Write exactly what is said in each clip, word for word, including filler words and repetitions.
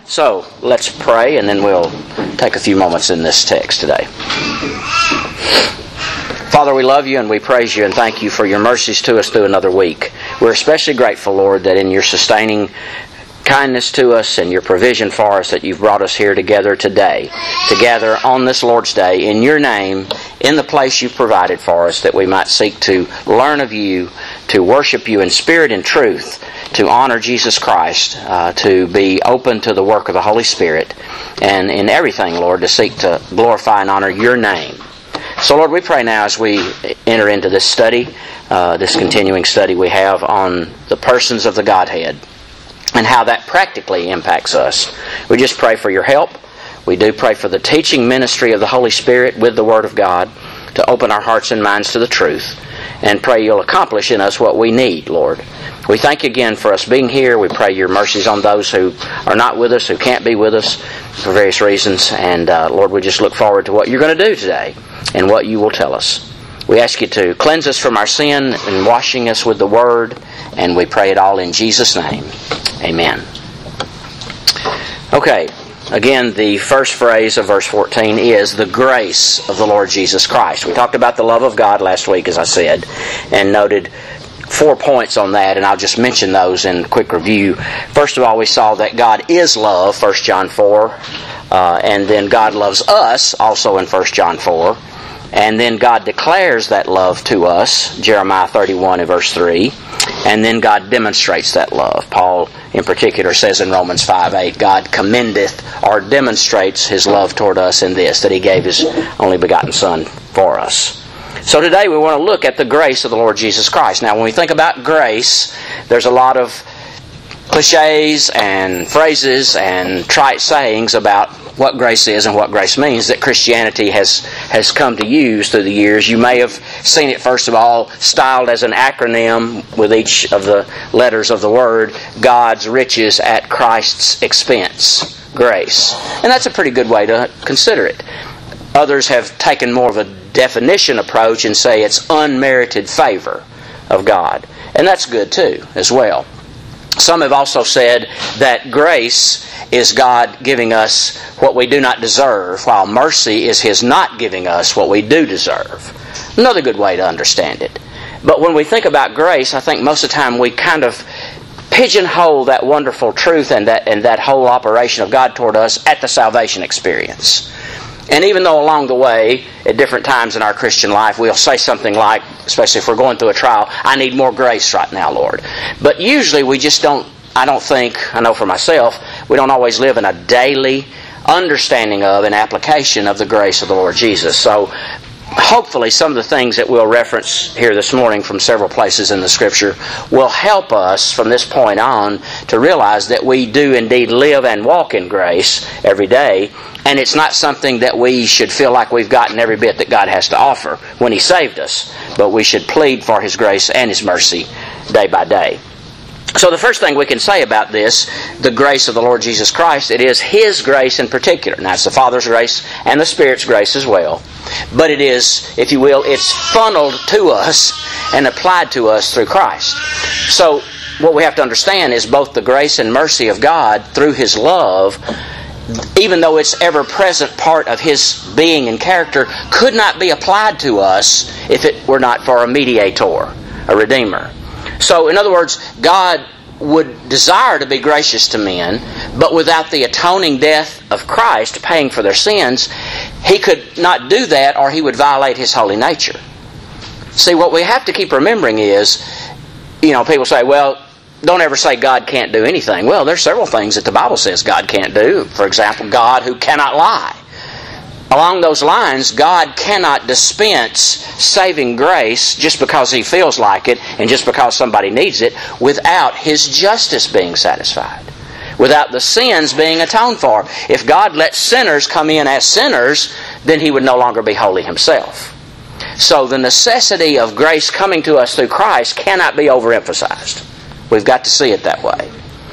So, let's pray and then we'll take a few moments in this text today. Father, we love you and we praise you and thank you for your mercies to us through another week. We're especially grateful, Lord, that in your sustaining kindness to us and your provision for us that you've brought us here together today, together on this Lord's Day, in your name, in the place you've provided for us, that we might seek to learn of you, to worship you in spirit and truth, to honor Jesus Christ, uh, to be open to the work of the Holy Spirit, and in everything, Lord, to seek to glorify and honor your name. So, Lord, we pray now as we enter into this study, uh, this continuing study we have on the persons of the Godhead, and how that practically impacts us. We just pray for your help. We do pray for the teaching ministry of the Holy Spirit with the Word of God to open our hearts and minds to the truth, and pray you'll accomplish in us what we need, Lord. We thank you again for us being here. We pray your mercies on those who are not with us, who can't be with us for various reasons. And uh, Lord, we just look forward to what you're going to do today and what you will tell us. We ask you to cleanse us from our sin and washing us with the Word, and we pray it all in Jesus' name. Amen. Okay, again, the first phrase of verse fourteen is the grace of the Lord Jesus Christ. We talked about the love of God last week, as I said, and noted four points on that, and I'll just mention those in quick review. First of all, we saw that God is love, First John four, uh, and then God loves us, also in First John four. And then God declares that love to us, Jeremiah thirty-one and verse three. And then God demonstrates that love. Paul, in particular, says in Romans five eight, God commendeth or demonstrates His love toward us in this, that He gave His only begotten Son for us. So today we want to look at the grace of the Lord Jesus Christ. Now, when we think about grace, there's a lot of cliches and phrases and trite sayings about what grace is and what grace means that Christianity has, has come to use through the years. You may have seen it, first of all, styled as an acronym with each of the letters of the word, God's riches at Christ's expense. Grace. And that's a pretty good way to consider it. Others have taken more of a definition approach and say it's unmerited favor of God. And that's good too, as well. Some have also said that grace is God giving us what we do not deserve, while mercy is His not giving us what we do deserve. Another good way to understand it. But when we think about grace, I think most of the time we kind of pigeonhole that wonderful truth and that and that whole operation of God toward us at the salvation experience. And even though along the way, at different times in our Christian life, we'll say something like, especially if we're going through a trial, I need more grace right now, Lord. But usually we just don't, I don't think, I know for myself, we don't always live in a daily understanding of and application of the grace of the Lord Jesus. So hopefully some of the things that we'll reference here this morning from several places in the Scripture will help us from this point on to realize that we do indeed live and walk in grace every day. And it's not something that we should feel like we've gotten every bit that God has to offer when He saved us. But we should plead for His grace and His mercy day by day. So the first thing we can say about this, the grace of the Lord Jesus Christ, it is His grace in particular. Now it's the Father's grace and the Spirit's grace as well. But it is, if you will, it's funneled to us and applied to us through Christ. So what we have to understand is both the grace and mercy of God through His love, even though it's ever-present part of His being and character, could not be applied to us if it were not for a mediator, a Redeemer. So, in other words, God would desire to be gracious to men, but without the atoning death of Christ paying for their sins, He could not do that or He would violate His holy nature. See, what we have to keep remembering is, you know, people say, well, don't ever say God can't do anything. Well, there's several things that the Bible says God can't do. For example, God who cannot lie. Along those lines, God cannot dispense saving grace just because He feels like it and just because somebody needs it without His justice being satisfied, without the sins being atoned for. If God lets sinners come in as sinners, then He would no longer be holy Himself. So the necessity of grace coming to us through Christ cannot be overemphasized. We've got to see it that way.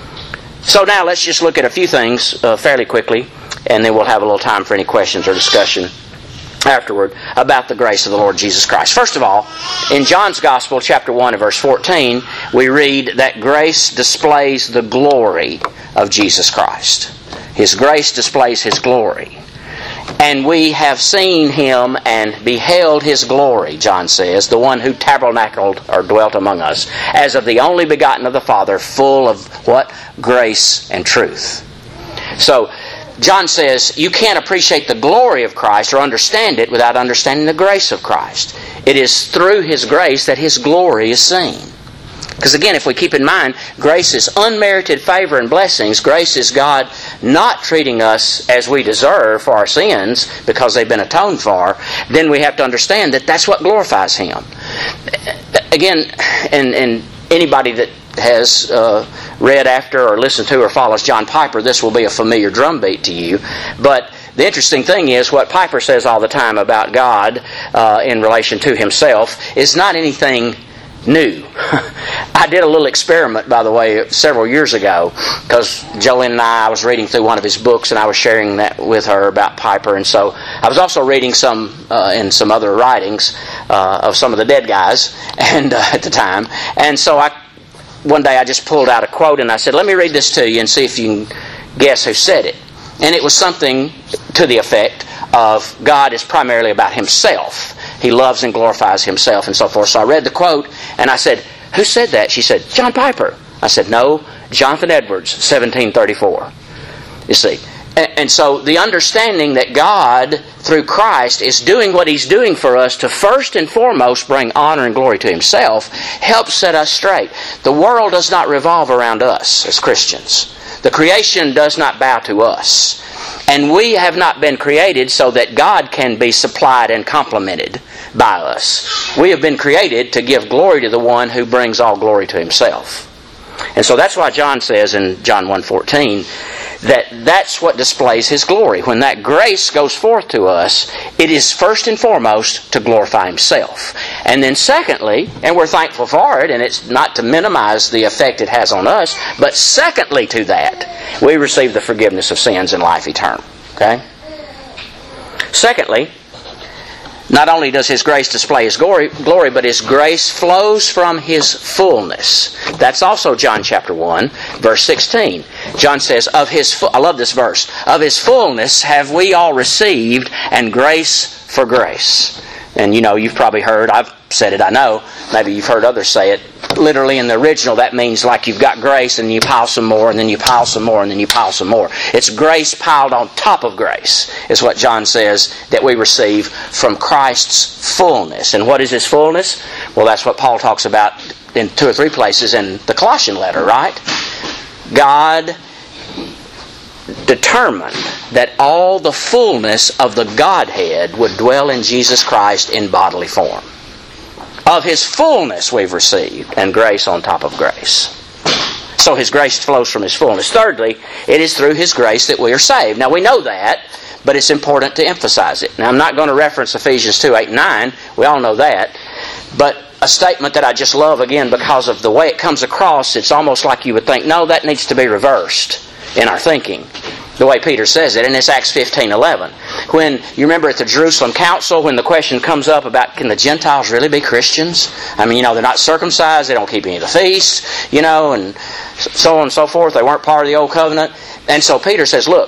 So now let's just look at a few things uh, fairly quickly, and then we'll have a little time for any questions or discussion afterward about the grace of the Lord Jesus Christ. First of all, in John's Gospel, chapter one and verse fourteen, we read that grace displays the glory of Jesus Christ. His grace displays His glory. And we have seen Him and beheld His glory, John says, the one who tabernacled or dwelt among us, as of the only begotten of the Father, full of what? Grace and truth. So, John says you can't appreciate the glory of Christ or understand it without understanding the grace of Christ. It is through His grace that His glory is seen. Because again, if we keep in mind, grace is unmerited favor and blessings. Grace is God not treating us as we deserve for our sins because they've been atoned for. Then we have to understand that that's what glorifies Him. Again, and, and anybody that has uh, read after or listened to or follows John Piper, this will be a familiar drumbeat to you. But the interesting thing is, what Piper says all the time about God uh, in relation to Himself is not anything new. I did a little experiment, by the way, several years ago, because Jolene and I, I was reading through one of his books and I was sharing that with her about Piper, and so I was also reading some uh, in some other writings uh, of some of the dead guys and uh, at the time, and so I one day I just pulled out a quote and I said, let me read this to you and see if you can guess who said it. And it was something to the effect of God is primarily about Himself. He loves and glorifies Himself and so forth. So I read the quote and I said, who said that? She said, John Piper. I said, no, Jonathan Edwards, seventeen thirty-four. You see. And so the understanding that God, through Christ, is doing what He's doing for us to first and foremost bring honor and glory to Himself helps set us straight. The world does not revolve around us as Christians. The creation does not bow to us. And we have not been created so that God can be supplied and complimented by us. We have been created to give glory to the one who brings all glory to Himself. And so that's why John says in John one fourteen that that's what displays His glory. When that grace goes forth to us, it is first and foremost to glorify Himself. And then secondly, and we're thankful for it, and it's not to minimize the effect it has on us, but secondly to that, we receive the forgiveness of sins and life eternal. Okay? Secondly, not only does His grace display His glory, glory, but His grace flows from His fullness. That's also John chapter one, verse sixteen. John says, "Of His fu-, I love this verse, of His fullness have we all received, and grace for grace." And you know, you've probably heard, I've said it, I know, maybe you've heard others say it. Literally in the original, that means like you've got grace and you pile some more, and then you pile some more, and then you pile some more. It's grace piled on top of grace, is what John says that we receive from Christ's fullness. And what is His fullness? Well, that's what Paul talks about in two or three places in the Colossian letter, right? God determined that all the fullness of the Godhead would dwell in Jesus Christ in bodily form. Of His fullness we've received, and grace on top of grace. So His grace flows from His fullness. Thirdly, it is through His grace that we are saved. Now we know that, but it's important to emphasize it. Now I'm not going to reference Ephesians two, eight, and nine. We all know that. But a statement that I just love, again, because of the way it comes across, it's almost like you would think, no, that needs to be reversed in our thinking. The way Peter says it, and it's Acts fifteen eleven. When, you remember at the Jerusalem Council, when the question comes up about, can the Gentiles really be Christians? I mean, you know, they're not circumcised, they don't keep any of the feasts, you know, and so on and so forth. They weren't part of the Old Covenant. And so Peter says, look,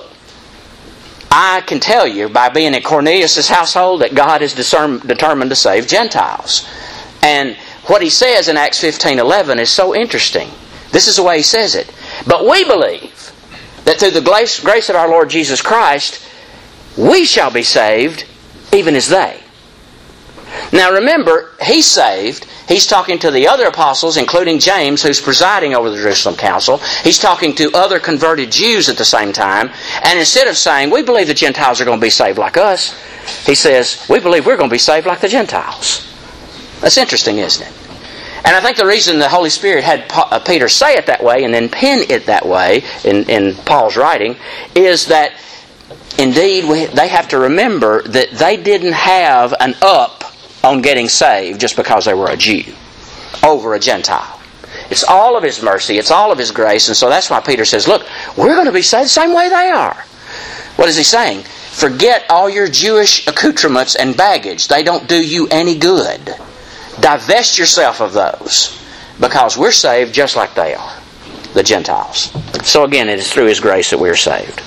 I can tell you by being in Cornelius' household that God is discern- determined to save Gentiles. And what he says in Acts fifteen eleven is so interesting. This is the way he says it. But we believe that through the grace of our Lord Jesus Christ, we shall be saved even as they. Now remember, he's saved. He's talking to the other apostles, including James, who's presiding over the Jerusalem Council. He's talking to other converted Jews at the same time. And instead of saying, we believe the Gentiles are going to be saved like us, he says, we believe we're going to be saved like the Gentiles. That's interesting, isn't it? And I think the reason the Holy Spirit had Peter say it that way and then pen it that way in, in Paul's writing is that indeed we, they have to remember that they didn't have an up on getting saved just because they were a Jew over a Gentile. It's all of His mercy, it's all of His grace, and so that's why Peter says, look, we're going to be saved the same way they are. What is he saying? Forget all your Jewish accoutrements and baggage. They don't do you any good. Divest yourself of those, because we're saved just like they are, the Gentiles. So again, it is through His grace that we are saved.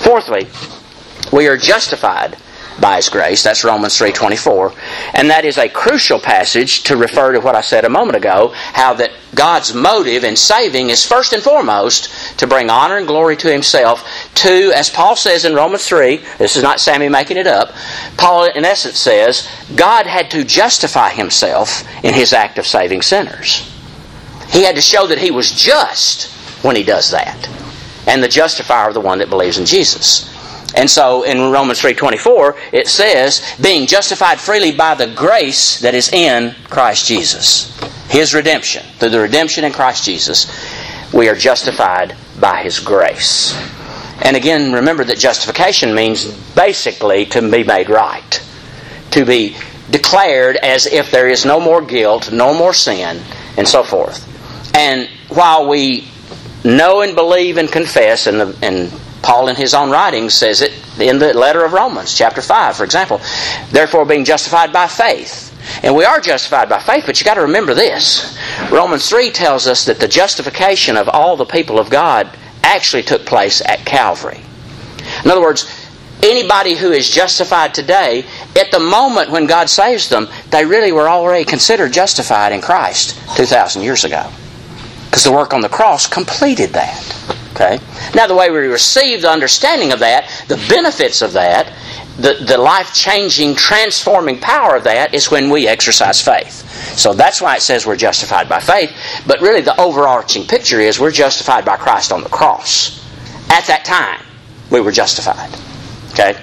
Fourthly, we are justified by His grace. That's Romans three twenty-four. And that is a crucial passage to refer to what I said a moment ago, how that God's motive in saving is first and foremost to bring honor and glory to Himself, to, as Paul says in Romans three, this is not Sammy making it up, Paul in essence says, God had to justify Himself in His act of saving sinners. He had to show that He was just when He does that. And the justifier of the one that believes in Jesus. And so in Romans three twenty-four, it says, being justified freely by the grace that is in Christ Jesus. His redemption. Through the redemption in Christ Jesus, we are justified by His grace. And again, remember that justification means basically to be made right. To be declared as if there is no more guilt, no more sin, and so forth. And while we know and believe and confess, and, the, and Paul in his own writings says it in the letter of Romans, chapter five, for example, therefore being justified by faith. And we are justified by faith, but you've got to remember this. Romans three tells us that the justification of all the people of God actually took place at Calvary. In other words, anybody who is justified today, at the moment when God saves them, they really were already considered justified in Christ two thousand years ago. Because the work on the cross completed that. Okay? Now the way we receive the understanding of that, the benefits of that, the, the life-changing, transforming power of that is when we exercise faith. So that's why it says we're justified by faith. But really the overarching picture is we're justified by Christ on the cross. At that time, we were justified. Okay?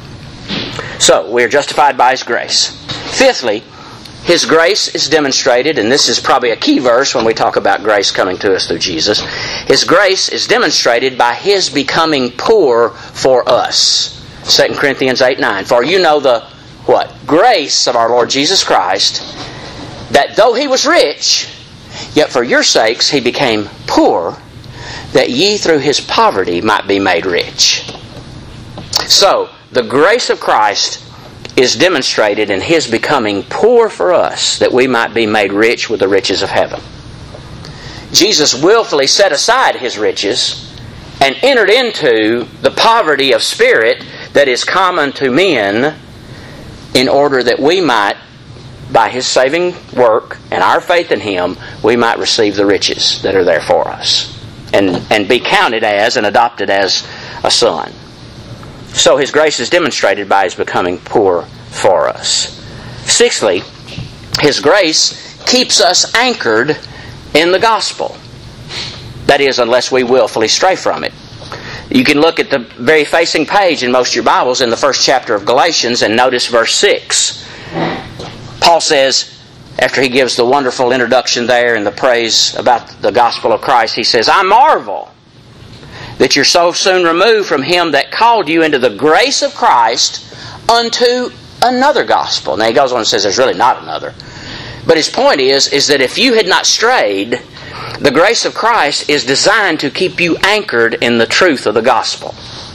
So, we are justified by His grace. Fifthly, His grace is demonstrated, and this is probably a key verse when we talk about grace coming to us through Jesus. His grace is demonstrated by His becoming poor for us. Second Corinthians eight nine. For you know the, what? Grace of our Lord Jesus Christ, that though He was rich, yet for your sakes He became poor, that ye through His poverty might be made rich. So, the grace of Christ is demonstrated in His becoming poor for us, that we might be made rich with the riches of heaven. Jesus willfully set aside His riches and entered into the poverty of spirit that is common to men, in order that we might, by His saving work and our faith in Him, we might receive the riches that are there for us and, and be counted as and adopted as a son. So His grace is demonstrated by His becoming poor for us. Sixthly, His grace keeps us anchored in the gospel. That is, unless we willfully stray from it. You can look at the very facing page in most of your Bibles in the first chapter of Galatians and notice verse six. Paul says, after he gives the wonderful introduction there and the praise about the gospel of Christ, he says, I marvel that you're so soon removed from Him that called you into the grace of Christ unto another gospel. Now he goes on and says there's really not another. But his point is, is that if you had not strayed, the grace of Christ is designed to keep you anchored in the truth of the gospel.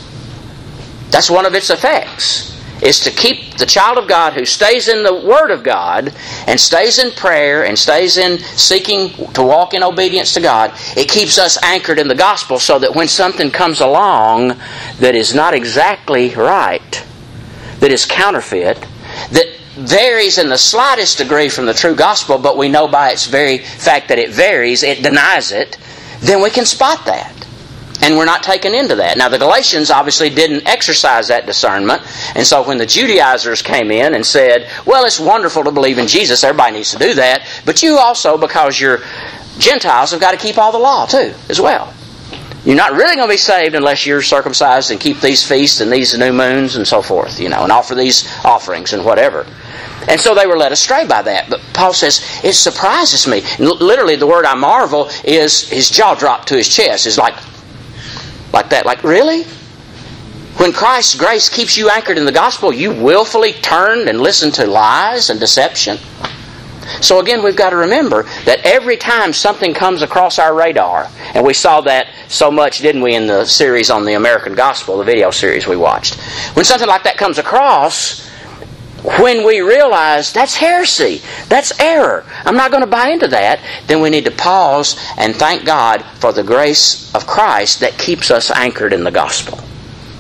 That's one of its effects, is to keep the child of God who stays in the Word of God and stays in prayer and stays in seeking to walk in obedience to God. It keeps us anchored in the gospel so that when something comes along that is not exactly right, that is counterfeit, that varies in the slightest degree from the true gospel, but we know by its very fact that it varies, it denies it, then we can spot that. And we're not taken into that. Now the Galatians obviously didn't exercise that discernment, and so when the Judaizers came in and said, well, it's wonderful to believe in Jesus, everybody needs to do that, but you also, because you're Gentiles, have got to keep all the law too, as well. You're not really going to be saved unless you're circumcised and keep these feasts and these new moons and so forth, you know, and offer these offerings and whatever. And so they were led astray by that. But Paul says, it surprises me. Literally, the word I marvel is his jaw dropped to his chest. It's like, like that. Like, really? When Christ's grace keeps you anchored in the gospel, you willfully turned and listened to lies and deception. So again, we've got to remember that every time something comes across our radar, and we saw that so much, didn't we, in the series on the American Gospel, the video series we watched. When something like that comes across, when we realize that's heresy, that's error, I'm not going to buy into that, then we need to pause and thank God for the grace of Christ that keeps us anchored in the gospel.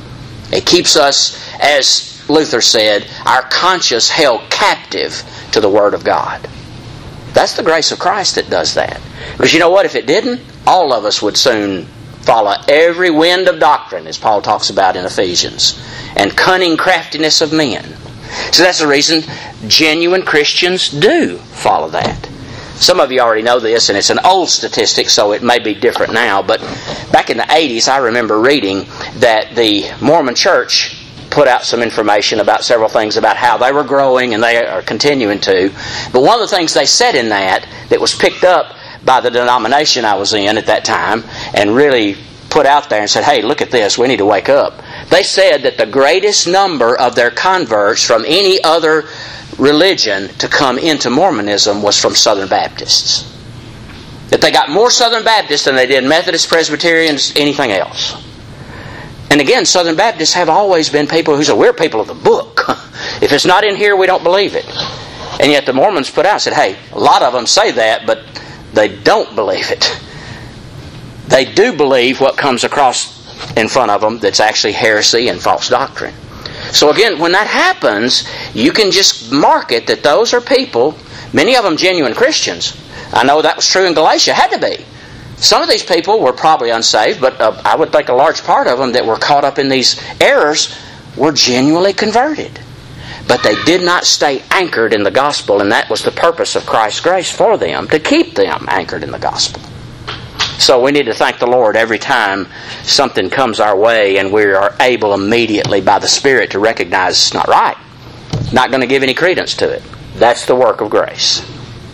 It keeps us, as Luther said, our conscience held captive to the Word of God. That's the grace of Christ that does that. Because you know what? If it didn't, all of us would soon follow every wind of doctrine, as Paul talks about in Ephesians, and cunning craftiness of men. So that's the reason genuine Christians do follow that. Some of you already know this, and it's an old statistic, so it may be different now, but back in the eighties, I remember reading that the Mormon Church put out some information about several things about how they were growing, and they are continuing to. But one of the things they said in that, that was picked up by the denomination I was in at that time, and really put out there and said, hey, look at this, we need to wake up. They said that the greatest number of their converts from any other religion to come into Mormonism was from Southern Baptists. That they got more Southern Baptists than they did Methodist, Presbyterians, anything else. And again, Southern Baptists have always been people who say, we're people of the book. If it's not in here, we don't believe it. And yet the Mormons put out and said, hey, a lot of them say that, but they don't believe it. They do believe what comes across in front of them that's actually heresy and false doctrine. So again, when that happens, you can just mark it that those are people, many of them genuine Christians. I know that was true in Galatia, had to be. Some of these people were probably unsaved, but uh, I would think a large part of them that were caught up in these errors were genuinely converted. But they did not stay anchored in the gospel, and that was the purpose of Christ's grace for them, to keep them anchored in the gospel. So we need to thank the Lord every time something comes our way and we are able immediately by the Spirit to recognize it's not right. Not going to give any credence to it. That's the work of grace.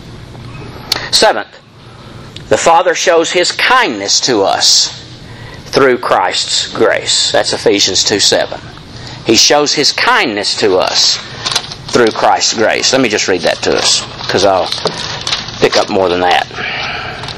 Seventh, the Father shows His kindness to us through Christ's grace. That's Ephesians two seven. He shows His kindness to us through Christ's grace. Let me just read that to us, because I'll pick up more than that.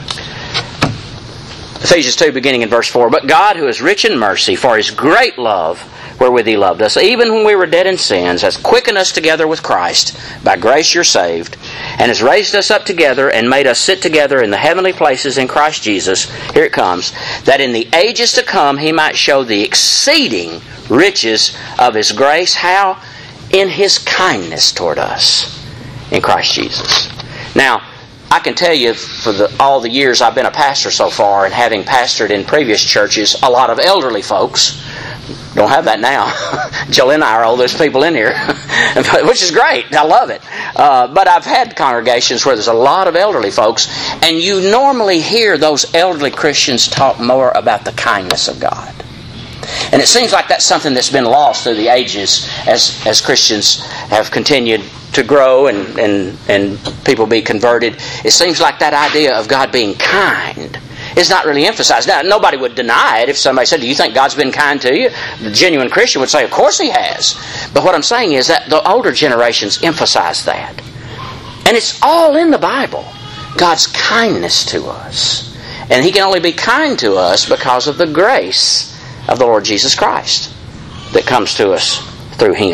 Ephesians two, beginning in verse four. But God, who is rich in mercy, for His great love wherewith He loved us, even when we were dead in sins, has quickened us together with Christ. By grace you're saved, and has raised us up together and made us sit together in the heavenly places in Christ Jesus. Here it comes. That in the ages to come He might show the exceeding riches of His grace. How? In His kindness toward us in Christ Jesus. Now, I can tell you for the, all the years I've been a pastor so far, and having pastored in previous churches, a lot of elderly folks. Don't have that now. Jill and I are oldest people in here, which is great. I love it. Uh, but I've had congregations where there's a lot of elderly folks, and you normally hear those elderly Christians talk more about the kindness of God. And it seems like that's something that's been lost through the ages as, as Christians have continued to grow and, and, and people be converted. It seems like that idea of God being kind is not really emphasized. Now, nobody would deny it if somebody said, do you think God's been kind to you? The genuine Christian would say, of course He has. But what I'm saying is that the older generations emphasize that. And it's all in the Bible. God's kindness to us. And He can only be kind to us because of the grace of the Lord Jesus Christ that comes to us through Him.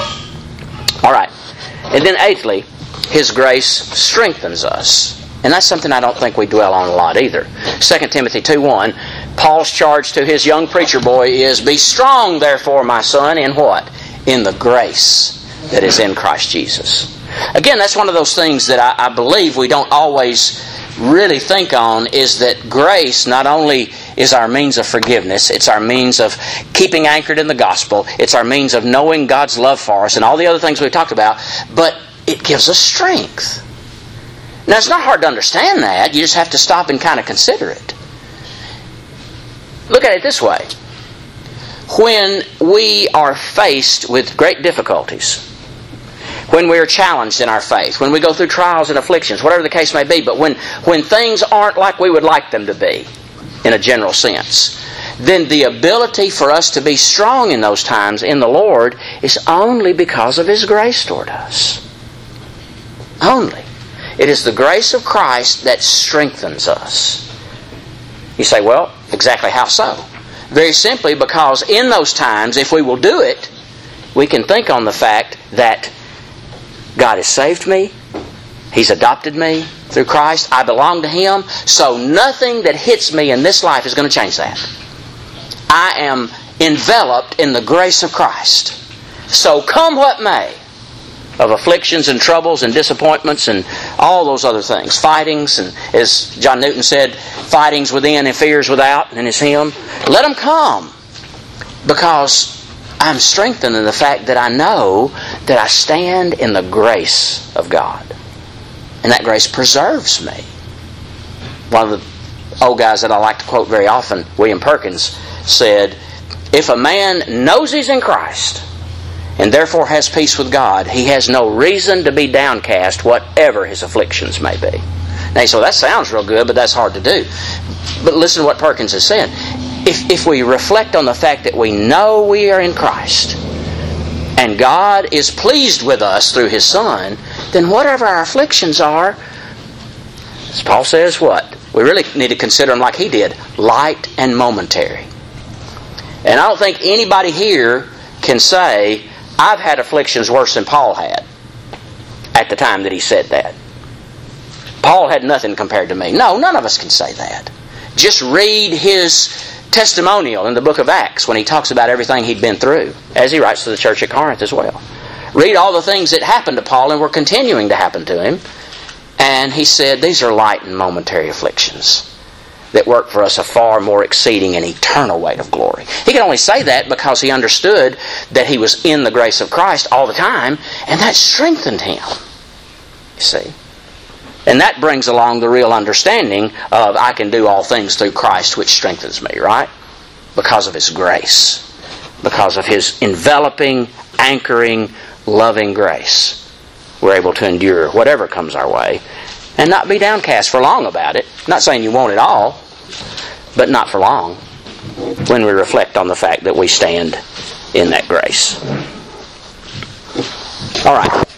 All right. And then eighthly, His grace strengthens us. And that's something I don't think we dwell on a lot either. Second Timothy two one, Paul's charge to his young preacher boy is, be strong therefore, my son, in what? In the grace that is in Christ Jesus. Again, that's one of those things that I, I believe we don't always really think on, is that grace not only is our means of forgiveness, it's our means of keeping anchored in the gospel, it's our means of knowing God's love for us and all the other things we've talked about, but it gives us strength. Now, it's not hard to understand that. You just have to stop and kind of consider it. Look at it this way. When we are faced with great difficulties, when we are challenged in our faith, when we go through trials and afflictions, whatever the case may be, but when, when things aren't like we would like them to be, in a general sense, then the ability for us to be strong in those times in the Lord is only because of His grace toward us. Only. It is the grace of Christ that strengthens us. You say, well, exactly how so? Very simply because in those times, if we will do it, we can think on the fact that God has saved me, He's adopted me through Christ, I belong to Him, so nothing that hits me in this life is going to change that. I am enveloped in the grace of Christ. So come what may, of afflictions and troubles and disappointments and all those other things, fightings, and as John Newton said, fightings within and fears without in his hymn, let them come, because I'm strengthened in the fact that I know that I stand in the grace of God. And that grace preserves me. One of the old guys that I like to quote very often, William Perkins, said, if a man knows he's in Christ and therefore has peace with God, he has no reason to be downcast whatever his afflictions may be. Now, so that sounds real good, but that's hard to do. But listen to what Perkins has said. If, if we reflect on the fact that we know we are in Christ and God is pleased with us through His Son, then whatever our afflictions are, as Paul says, what? We really need to consider them like he did, light and momentary. And I don't think anybody here can say, I've had afflictions worse than Paul had at the time that he said that. Paul had nothing compared to me. No, none of us can say that. Just read his testimonial in the book of Acts when he talks about everything he'd been through, as he writes to the church at Corinth as well. Read all the things that happened to Paul and were continuing to happen to him. And he said, these are light and momentary afflictions that work for us a far more exceeding and eternal weight of glory. He can only say that because he understood that he was in the grace of Christ all the time, and that strengthened him. You see? And that brings along the real understanding of I can do all things through Christ which strengthens me, right? Because of His grace. Because of His enveloping, anchoring, loving grace. We're able to endure whatever comes our way and not be downcast for long about it. I'm not saying you won't at all, but not for long when we reflect on the fact that we stand in that grace. All right.